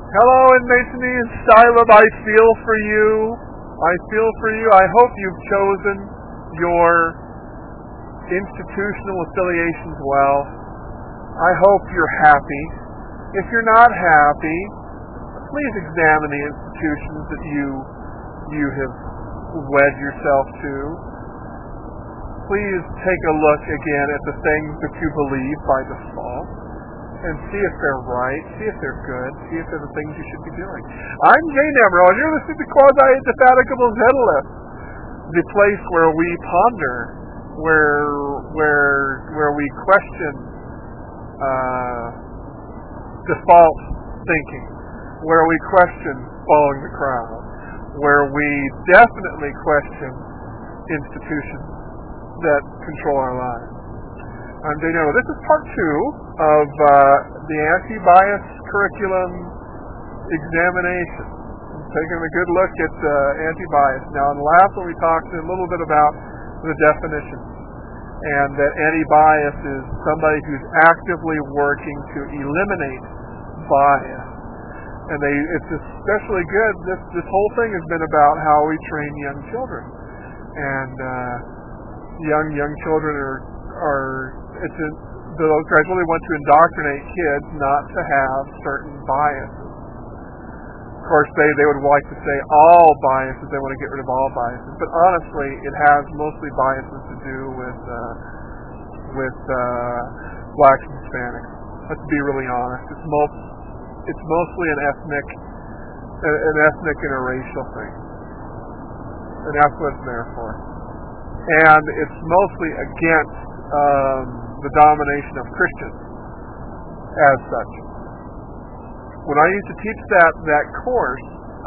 Hello, Inmates. Silub, I feel for you. I feel for you. I hope you've chosen your institutional affiliations well. I hope you're happy. If you're not happy, please examine the institutions that you have wed yourself to. Please take a look again at the things that you believe by default and see if they're right, see if they're good, see if they're the things you should be doing. I'm Jay Nemro, and you're listening to Quasi-Indefatigable Zenolith, the place where we ponder, where we question default thinking, where we question following the crowd, where we definitely question institutions that control our lives. I'm Jay Nemro. This is part 2 of the anti-bias curriculum examination. I'm taking a good look at anti-bias. Now, in the last one we talked a little bit about the definitions, and that anti-bias is somebody who's actively working to eliminate bias. And it's especially good. This whole thing has been about how we train young children, and young children those guys really want to indoctrinate kids not to have certain biases. Of course, they would like to say all biases. They want to get rid of all biases, but honestly, it has mostly biases to do with blacks and Hispanics. Let's be really honest. It's mostly an ethnic and a racial thing, and that's what it's there for. And it's mostly against the domination of Christians as such. When I used to teach that course,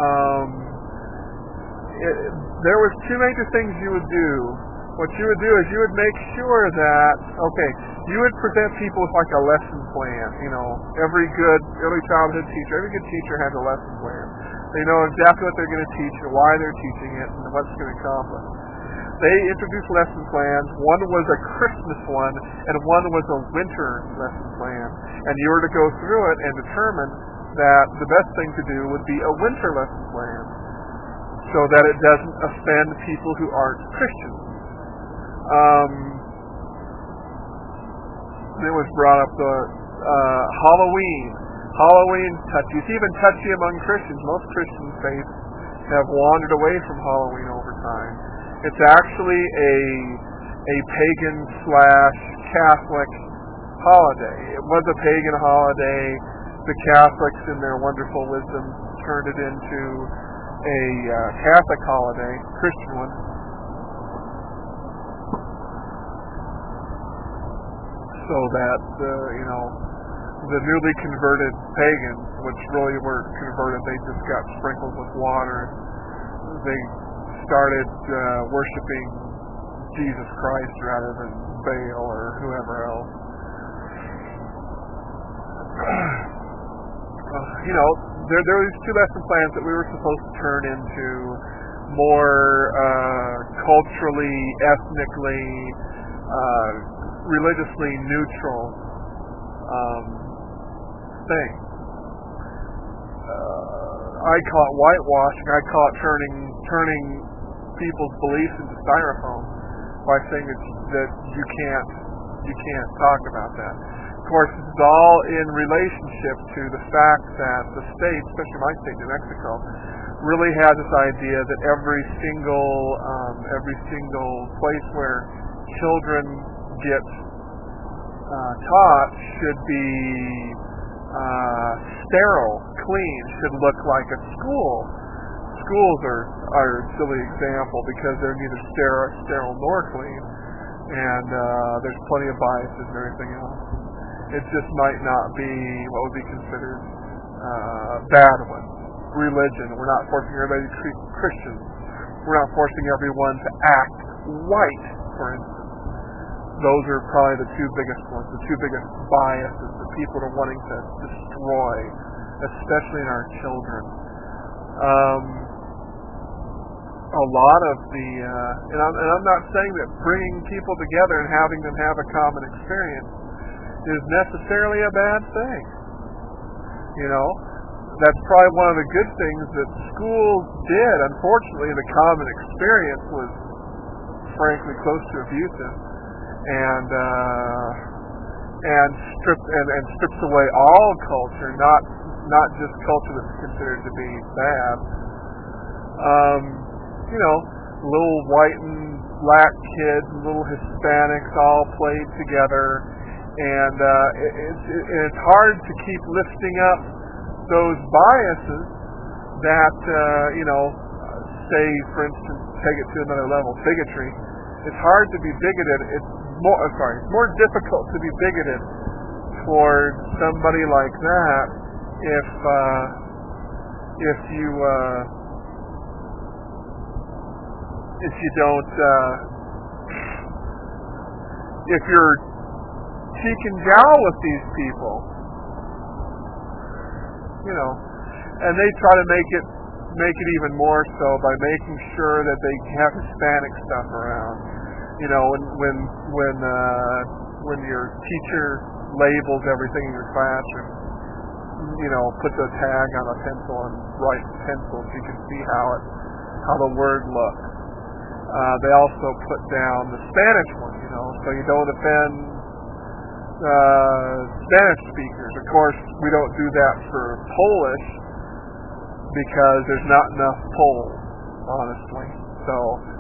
there was 2 major things you would do. What you would do is you would make sure that, you would present people with like a lesson plan. Every good early childhood teacher, every good teacher has a lesson plan. They know exactly what they're going to teach and why they're teaching it and what it's going to accomplish. They introduced lesson plans. One was a Christmas one, and one was a winter lesson plan. And you were to go through it and determine that the best thing to do would be a winter lesson plan, so that it doesn't offend people who aren't Christians. It was brought up the Halloween. Halloween's touchy. It's even touchy among Christians. Most Christian faiths have wandered away from Halloween over time. It's actually a pagan/Catholic holiday. It was a pagan holiday. The Catholics, in their wonderful wisdom, turned it into a Catholic holiday, Christian one. So that the newly converted pagans, which really weren't converted, they just got sprinkled with water. They started worshiping Jesus Christ rather than Baal or whoever else. There were these 2 lesson plans that we were supposed to turn into more culturally, ethnically, religiously neutral things. I call it whitewashing. I call it turning people's beliefs into styrofoam by saying that you can't talk about that. Of course, this is all in relationship to the fact that the state, especially my state, New Mexico, really has this idea that every single place where children get taught should be sterile, clean, should look like a school. Schools are a silly example because they're neither sterile nor clean, and there's plenty of biases and everything else. It just might not be what would be considered bad one. Religion. We're not forcing everybody to treat Christians. We're not forcing everyone to act white, for instance. Those are probably the 2 biggest ones, the 2 biggest biases that people are wanting to destroy, especially in our children. A lot of the, and I'm not saying that bringing people together and having them have a common experience is necessarily a bad thing. that's probably one of the good things that schools did. Unfortunately, the common experience was frankly close to abusive, and strips away all culture, not just culture that's considered to be bad. Little white and black kids and little Hispanics all played together, and it's hard to keep lifting up those biases that say, for instance, take it to another level, bigotry. It's hard to be bigoted. It's more difficult to be bigoted toward somebody like that if you don't if you're cheek and jowl with these people, and they try to make it even more so by making sure that they have Hispanic stuff around. When your teacher labels everything in your classroom, puts a tag on a pencil and writes pencil so you can see how the word looks. They also put down the Spanish one, so you don't offend Spanish speakers. Of course, we don't do that for Polish because there's not enough Poles, honestly. So,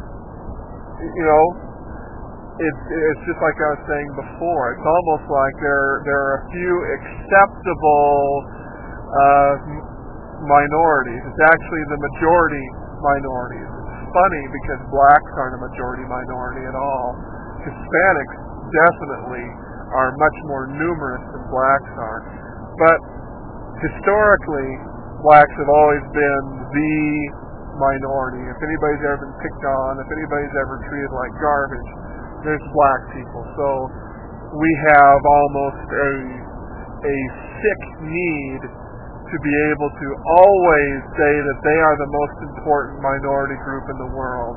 it's just like I was saying before. It's almost like there are a few acceptable minorities. It's actually the majority minorities. It's funny because blacks aren't a majority minority at all. Hispanics definitely are much more numerous than blacks are. But historically, blacks have always been the minority. If anybody's ever been picked on, if anybody's ever treated like garbage, there's black people. So we have almost a sick need to be able to always say that they are the most important minority group in the world.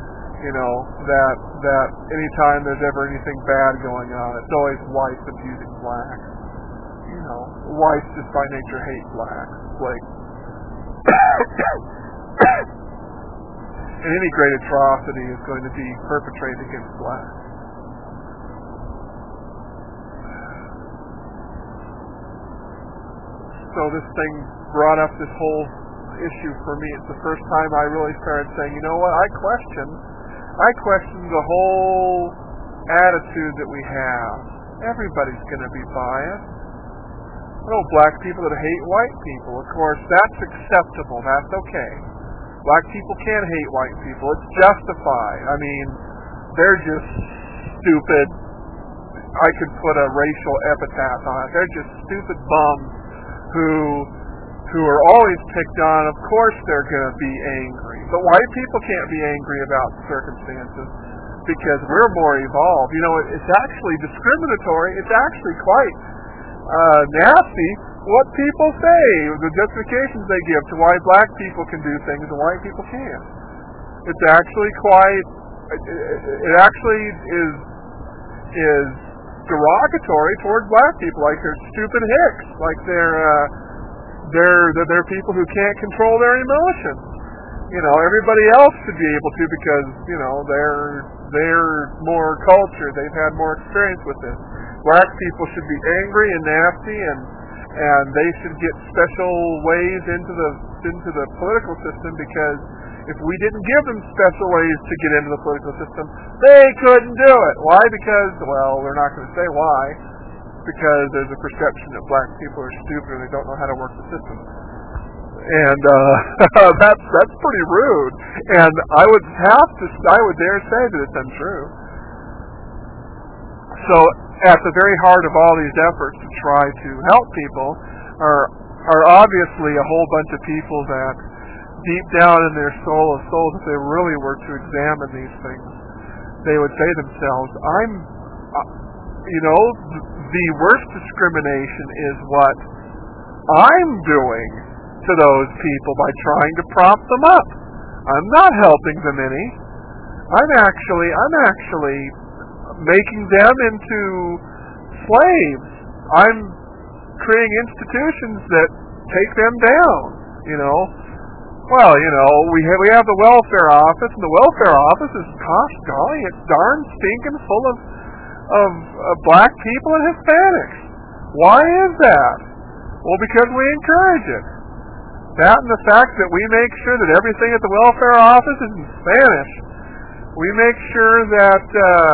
That anytime there's ever anything bad going on, it's always whites abusing blacks. Whites just by nature hate blacks. And any great atrocity is going to be perpetrated against blacks. So this thing brought up this whole issue for me. It's the first time I really started saying, I question the whole attitude that we have. Everybody's going to be biased. Black people that hate white people. Of course, that's acceptable. That's okay. Black people can hate white people. It's justified. I mean, they're just stupid. I could put a racial epitaph on it. They're just stupid bums who are always picked on. Of course they're going to be angry. But white people can't be angry about circumstances because we're more evolved. It's actually discriminatory. It's actually quite nasty what people say, the justifications they give to why black people can do things and white people can't. It actually is derogatory toward black people, like they're stupid hicks, like they're people who can't control their emotions. Everybody else should be able to because they're more cultured, they've had more experience with this. Black people should be angry and nasty, and they should get special ways into the political system because if we didn't give them special ways to get into the political system, they couldn't do it. Why? Because, we're not going to say why, because there's a perception that black people are stupid and they don't know how to work the system. And that's pretty rude. And I would dare say that it's untrue. So at the very heart of all these efforts to try to help people are obviously a whole bunch of people that deep down in their soul of souls, if they really were to examine these things, they would say to themselves, the worst discrimination is what I'm doing to those people by trying to prop them up. I'm not helping them any. I'm actually making them into slaves. I'm creating institutions that take them down, you know. Well, you know, we have the welfare office, and the welfare office is, gosh golly, it's darn stinking full of black people and Hispanics. Why is that? Well, because we encourage it. That and the fact that we make sure that everything at the welfare office is in Spanish. We make sure that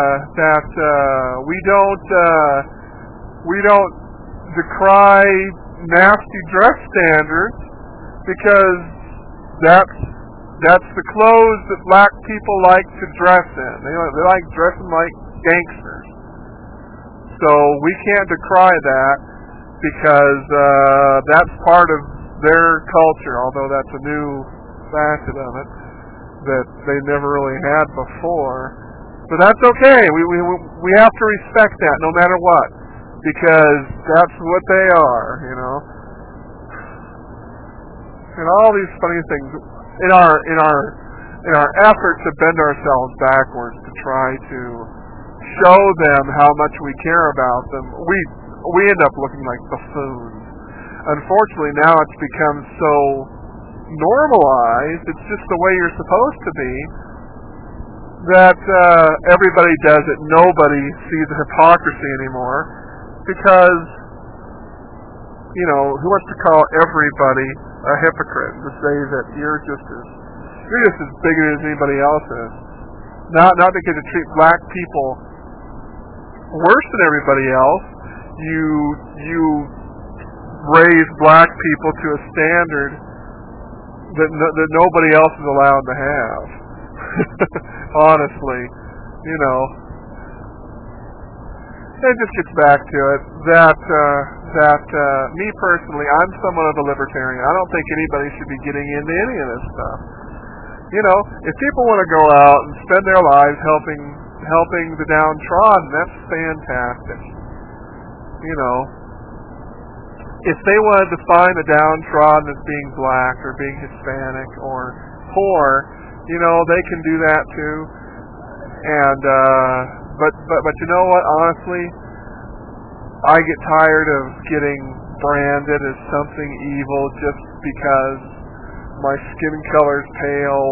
we don't decry nasty dress standards, because that's the clothes that black people like to dress in. They like dressing like gangsters. So we can't decry that, because that's part of their culture, although that's a new facet of it that they never really had before. But that's okay. We have to respect that no matter what, because that's what they are, you know. And all these funny things in our effort to bend ourselves backwards to try to show them how much we care about them, we end up looking like buffoons. Unfortunately, now it's become so normalized, it's just the way you're supposed to be, that everybody does it. Nobody sees the hypocrisy anymore, because, you know, who wants to call everybody a hypocrite, to say that you're just as bigoted as anybody else is? Not because you treat black people worse than everybody else. You raise black people to a standard that nobody else is allowed to have. Honestly, you know. It just gets back to it that me personally, I'm somewhat of a libertarian. I don't think anybody should be getting into any of this stuff. You know, if people want to go out and spend their lives helping the downtrodden, that's fantastic. You know, if they want to define the downtrodden as being black or being Hispanic or poor, you know, they can do that too. And but you know what? Honestly, I get tired of getting branded as something evil just because my skin color's pale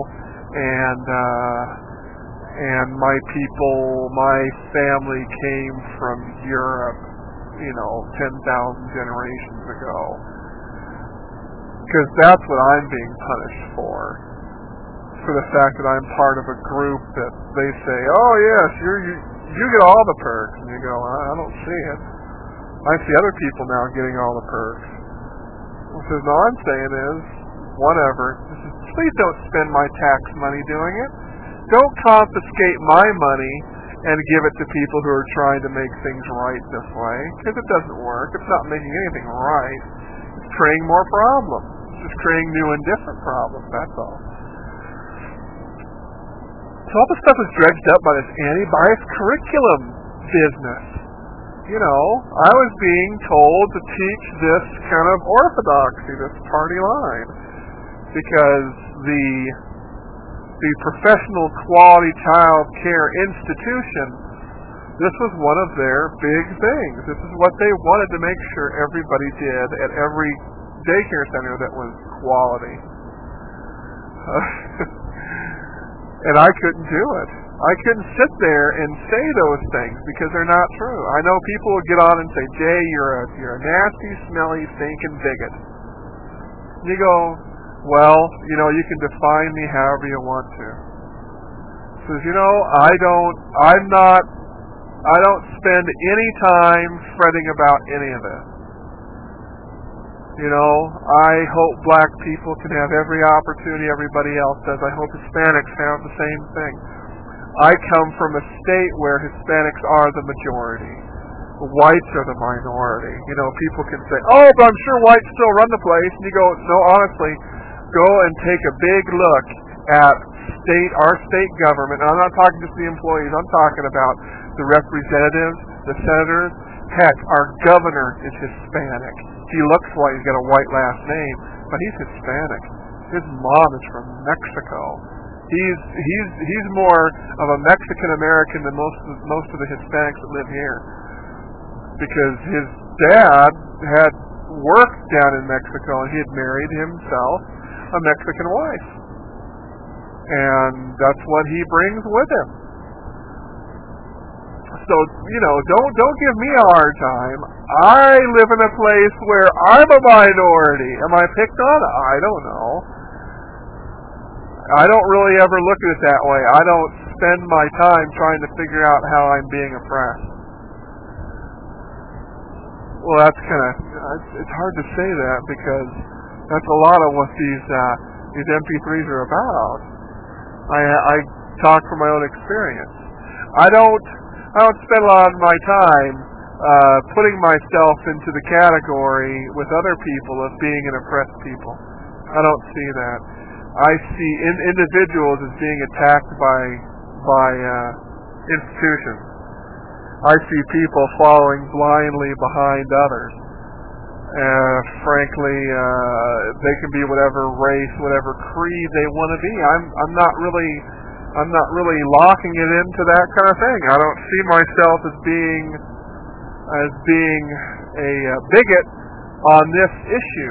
and my people, my family came from Europe, you know, 10,000 generations ago. Because that's what I'm being punished for the fact that I'm part of a group that they say, oh yes, you get all the perks, and you go, I don't see it. I see other people now getting all the perks. What all I'm saying is, whatever. Please don't spend my tax money doing it. Don't confiscate my money and give it to people who are trying to make things right this way, because it doesn't work. It's not making anything right. It's creating more problems. It's just creating new and different problems, that's all. So all this stuff is dredged up by this anti-bias curriculum business. You know, I was being told to teach this kind of orthodoxy, this party line, because the professional quality child care institution, this was one of their big things. This is what they wanted to make sure everybody did at every daycare center that was quality. And I couldn't do it. I couldn't sit there and say those things because they're not true. I know people will get on and say, Jay, you're a nasty, smelly, stinking bigot. And you go, well, you know, you can define me however you want to. Says, you know, I don't spend any time fretting about any of it. You know, I hope black people can have every opportunity everybody else does. I hope Hispanics have the same thing. I come from a state where Hispanics are the majority. Whites are the minority. You know, people can say, oh, but I'm sure whites still run the place. And you go, no, honestly, go and take a big look at our state government. And I'm not talking just the employees. I'm talking about the representatives, the senators. Heck, our governor is Hispanic. He looks white. He's got a white last name, but he's Hispanic. His mom is from Mexico. He's more of a Mexican American than most of the Hispanics that live here, because his dad worked down in Mexico, and he had married himself a Mexican wife. And that's what he brings with him. So, don't give me a hard time. I live in a place where I'm a minority. Am I picked on? I don't know. I don't really ever look at it that way. I don't spend my time trying to figure out how I'm being oppressed. Well, that's it's hard to say that because that's a lot of what these MP3s are about. I talk from my own experience. I don't spend a lot of my time putting myself into the category with other people of being an oppressed people. I don't see that. I see individuals as being attacked by institutions. I see people following blindly behind others. Frankly, they can be whatever race, whatever creed they want to be. I'm not really locking it into that kind of thing. I don't see myself as being a bigot on this issue.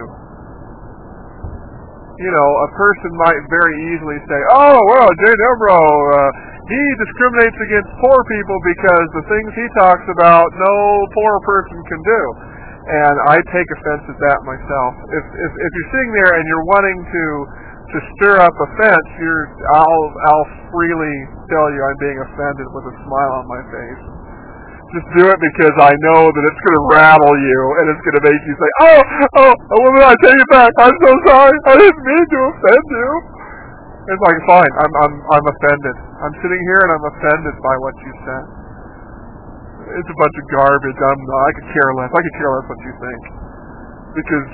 A person might very easily say, "Oh, well, Jay Debro, he discriminates against poor people because the things he talks about, no poor person can do." And I take offense at that myself. If you're sitting there and you're wanting to stir up offense, I'll freely tell you I'm being offended with a smile on my face. Just do it because I know that it's going to rattle you and it's going to make you say, "Oh, woman, I take it back. I'm so sorry. I didn't mean to offend you." It's like, fine. I'm offended. I'm sitting here and I'm offended by what you said. It's a bunch of garbage. I could care less. I could care less what you think because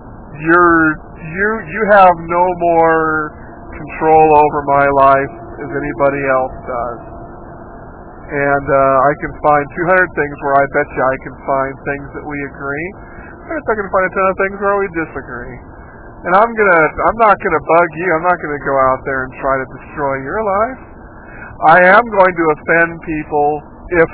you have no more control over my life as anybody else does. And I can find 200 things where I bet you I can find things that we agree. I can find a ton of things where we disagree. And I'm not gonna bug you. I'm not gonna go out there and try to destroy your life. I am going to offend people if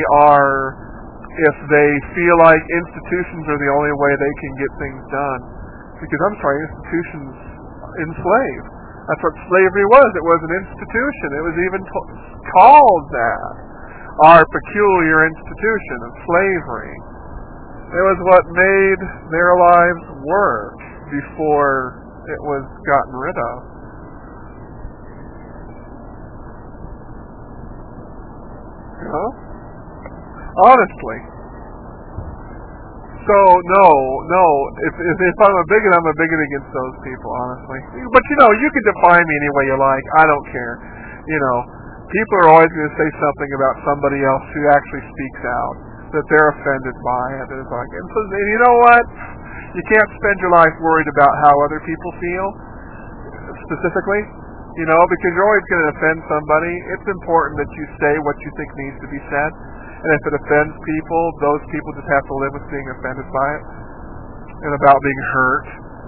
they feel like institutions are the only way they can get things done. Because I'm sorry, institutions enslave. That's what slavery was. It was an institution. It was even called that. Our peculiar institution of slavery. It was what made their lives work before it was gotten rid of. Honestly. So no. If I'm a bigot, I'm a bigot against those people, honestly. But you can define me any way you like. I don't care. People are always going to say something about somebody else who actually speaks out, that they're offended by it. And so you know what? You can't spend your life worried about how other people feel, specifically. Because you're always going to offend somebody. It's important that you say what you think needs to be said. And if it offends people, those people just have to live with being offended by it and about being hurt.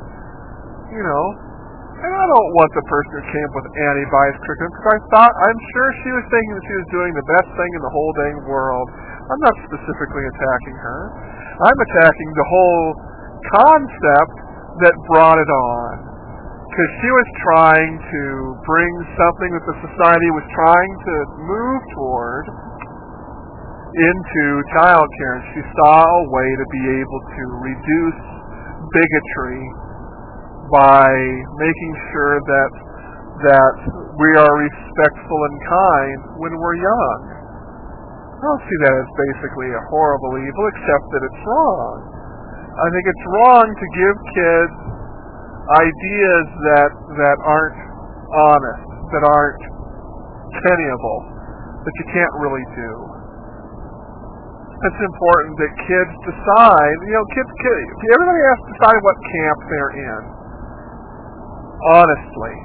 And I don't want the person who came up with anti-bias curriculum because I'm sure she was thinking that she was doing the best thing in the whole dang world. I'm not specifically attacking her. I'm attacking the whole concept that brought it on. Because she was trying to bring something that the society was trying to move toward into child care, and she saw a way to be able to reduce bigotry by making sure that we are respectful and kind when we're young. I don't see that as basically a horrible evil, except that it's wrong. I think it's wrong to give kids ideas that aren't honest, that aren't tenable, that you can't really do. It's important that kids decide, everybody has to decide what camp they're in, honestly.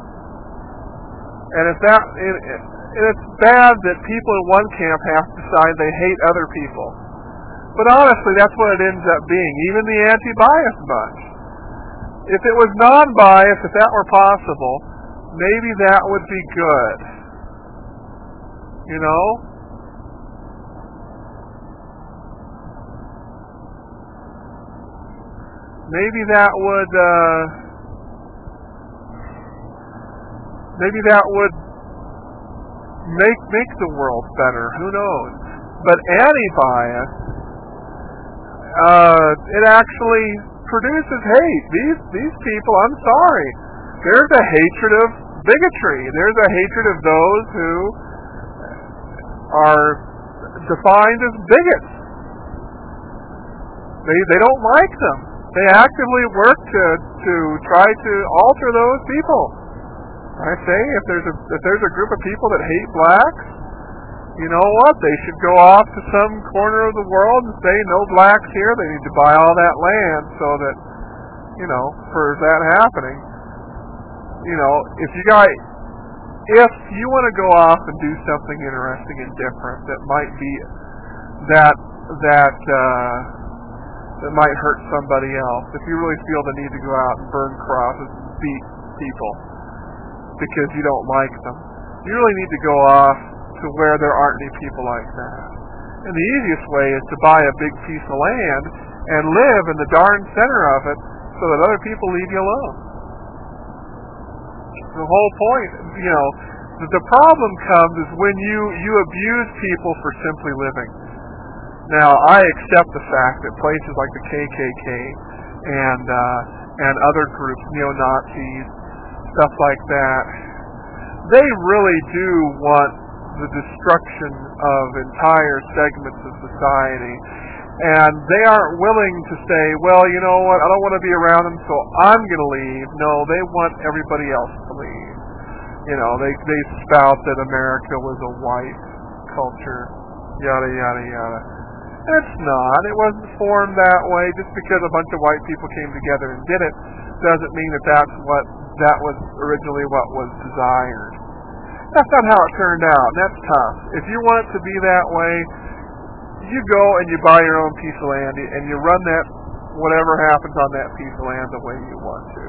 And it's bad that people in one camp have to decide they hate other people. But honestly, that's what it ends up being, even the anti-bias bunch. If it was non-biased, if that were possible, maybe that would be good. maybe that would make the world better. Who knows? But anti-bias, it actually produces hate. These people, I'm sorry, there's a hatred of bigotry. There's a hatred of those who are defined as bigots. They don't like them. They actively work to try to alter those people. I say if there's a group of people that hate blacks, you know what? They should go off to some corner of the world and say no blacks here. They need to buy all that land so that, for that happening. If you want to go off and do something interesting and different that might be that might hurt somebody else, if you really feel the need to go out and burn crosses and beat people because you don't like them, you really need to go off to where there aren't any people like that. And the easiest way is to buy a big piece of land and live in the darn center of it so that other people leave you alone. The whole point, the problem comes is when you abuse people for simply living. Now, I accept the fact that places like the KKK and other groups, neo-Nazis, stuff like that, they really do want the destruction of entire segments of society. And they aren't willing to say, well, you know what, I don't want to be around them, so I'm going to leave. No, they want everybody else to leave. They spout that America was a white culture, yada, yada, yada. It's not. It wasn't formed that way. Just because a bunch of white people came together and did it doesn't mean that was originally what was desired. That's not how it turned out. And that's tough. If you want it to be that way, you go and you buy your own piece of land and you run that, whatever happens on that piece of land the way you want to.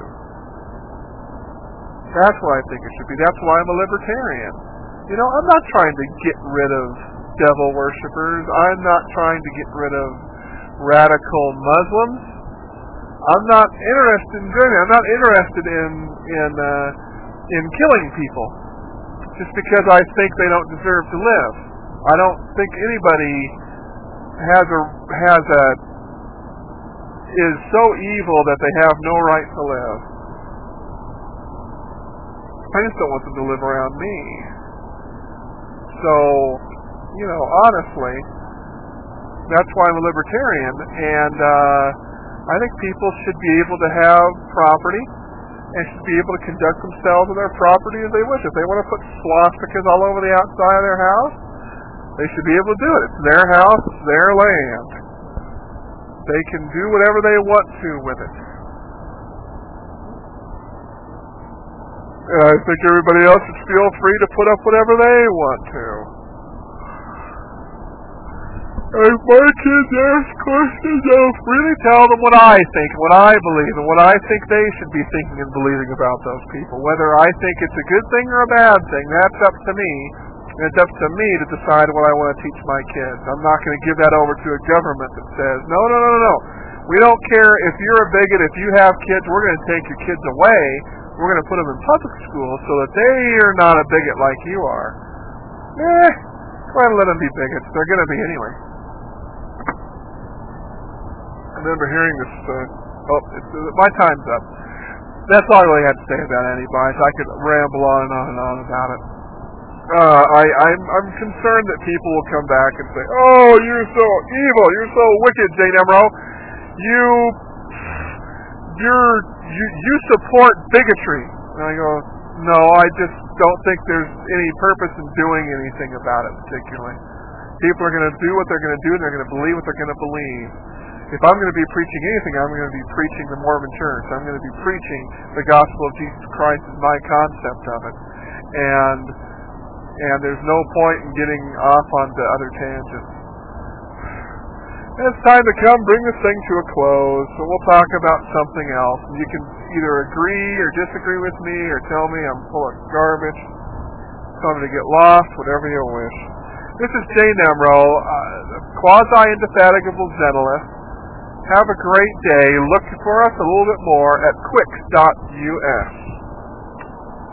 That's what I think it should be. That's why I'm a libertarian. I'm not trying to get rid of devil worshippers. I'm not trying to get rid of radical Muslims. I'm not interested in doing that. I'm not interested in killing people just because I think they don't deserve to live. I don't think anybody is so evil that they have no right to live. I just don't want them to live around me. So, honestly, that's why I'm a libertarian, and I think people should be able to have property and should be able to conduct themselves with their property as they wish. If they want to put swastikas all over the outside of their house, they should be able to do it. It's their house, it's their land. They can do whatever they want to with it. And I think everybody else should feel free to put up whatever they want to. If my kids ask questions, I'll freely tell them what I think, what I believe, and what I think they should be thinking and believing about those people. Whether I think it's a good thing or a bad thing, that's up to me. And it's up to me to decide what I want to teach my kids. I'm not going to give that over to a government that says, no. We don't care if you're a bigot, if you have kids, we're going to take your kids away. We're going to put them in public school so that they are not a bigot like you are. Go ahead and let them be bigots. They're going to be anyway. I remember hearing this. My time's up. That's all I really had to say about anti-bias. I could ramble on and on and on about it. I'm concerned that people will come back and say, "Oh, you're so evil. You're so wicked, Jane Emro. You support bigotry." And I go, "No, I just don't think there's any purpose in doing anything about it particularly. People are going to do what they're going to do, and they're going to believe what they're going to believe. If I'm going to be preaching anything, I'm going to be preaching the Mormon Church. I'm going to be preaching the gospel of Jesus Christ as my concept of it. And there's no point in getting off onto other tangents. And it's time to bring this thing to a close, so we'll talk about something else. And you can either agree or disagree with me or tell me I'm full of garbage. Tell me to get lost, whatever you wish. This is Jane Emro, quasi-indefatigable Zenalist. Have a great day. Look for us a little bit more at quicks.us.